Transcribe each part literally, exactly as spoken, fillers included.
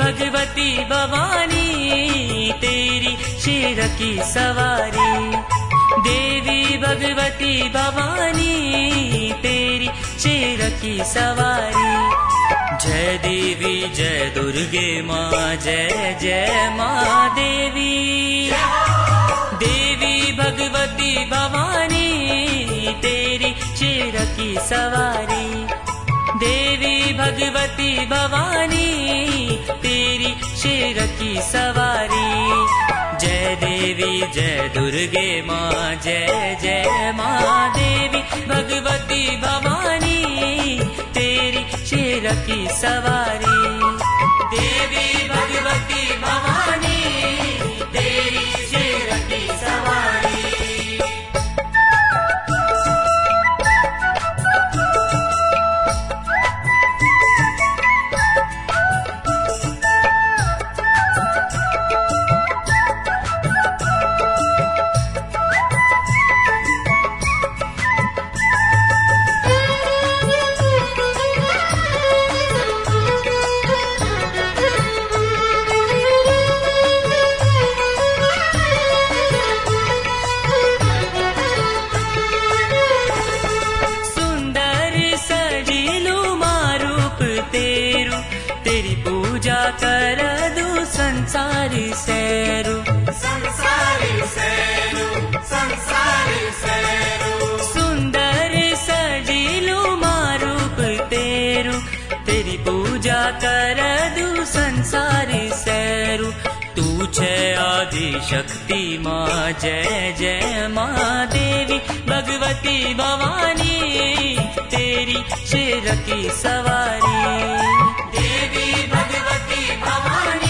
भगवती भवानी तेरी शेर की सवारी। देवी भगवती भवानी तेरी शेर की सवारी। जय देवी जय दुर्गे माँ जय जय माँ देवी। देवी भगवती भवानी तेरी शेर की सवारी। देवी भगवती भवानी तेरी शेर की सवारी। जय देवी जय दुर्गे माँ जय जय माँ देवी भगवती भवानी तेरी शेर की सवारी। देवी भगवती भवानी तेरी शेर की सवारी। संसारी सैरू संसारी सैरू संसारी सैरू। सुंदर सजीलू मारूप तेरू तेरी पूजा कर दू संसारी सैरू। तू छे आदि शक्ति माँ जय जय माँ देवी भगवती भवानी तेरी शेर की सवारी। देवी भगवती भवानी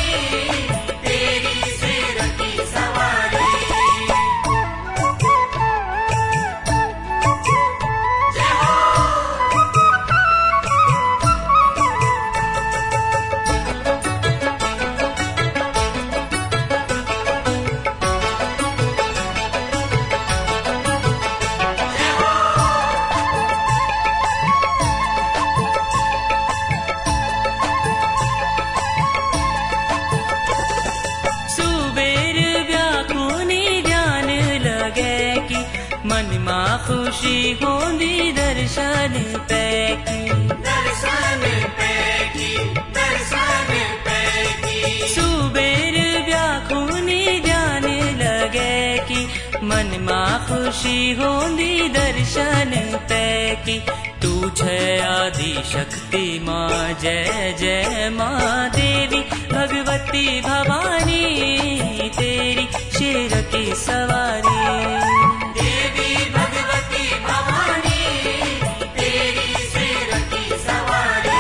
खुशी होंदी दर्शन पैकी। दर्शन पैकी दर्शन पैकी। सुबेर व्याकुनी ध्यान लगे कि मन माँ खुशी होंदी दर्शन पैकी। तू छे आदि शक्ति माँ जय जय माँ देवी भगवती भवानी तेरी शेर की सवारी। देवी भगवती भवानी तेरी शेर की सवारी।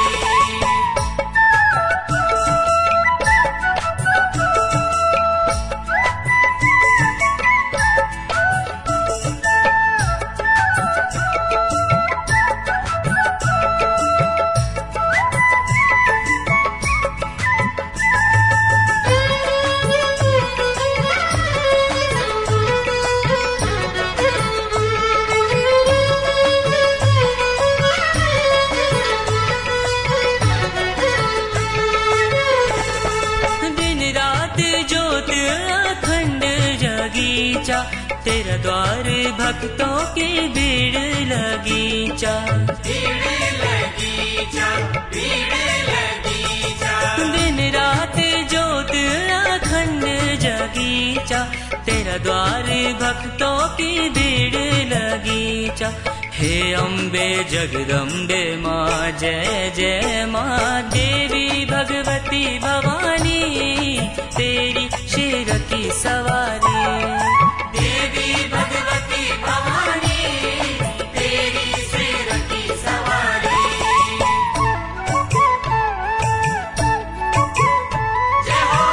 तेरा द्वार भक्तों की भीड़ लगी चा। भीड़ लगी चा भीड़ लगी चा। दिन रात ज्योत अखंड जगी चा। तेरा द्वार भक्तों की भीड़ लगी चा। हे अम्बे जगदम्बे माँ जय जय माँ देवी भगवती भवानी तेरी शेर की सवारी। देवी भगवती भवानी तेरी शेर की सवारी। जय हो।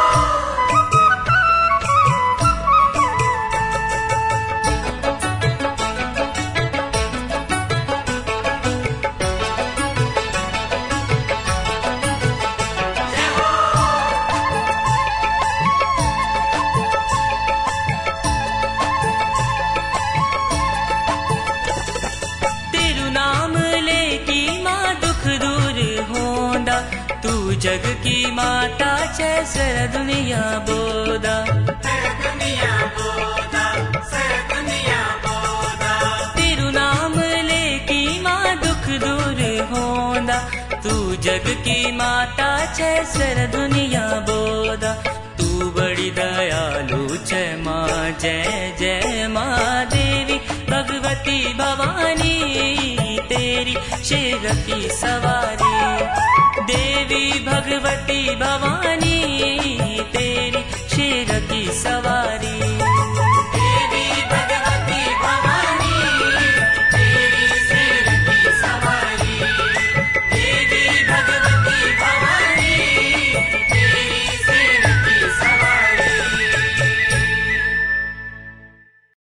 जग की माता छे सर दुनिया बोदा सर दुनिया बोदा सर दुनिया बोदा तेरू नाम लेकी माँ दुख दूर होंदा तू जग की माता छे सर दुनिया बोदा तू बड़ी दयालु छे माँ जय जय माँ देवी भगवती भवानी तेरी शेर की सवारी देवी भगवती भवानी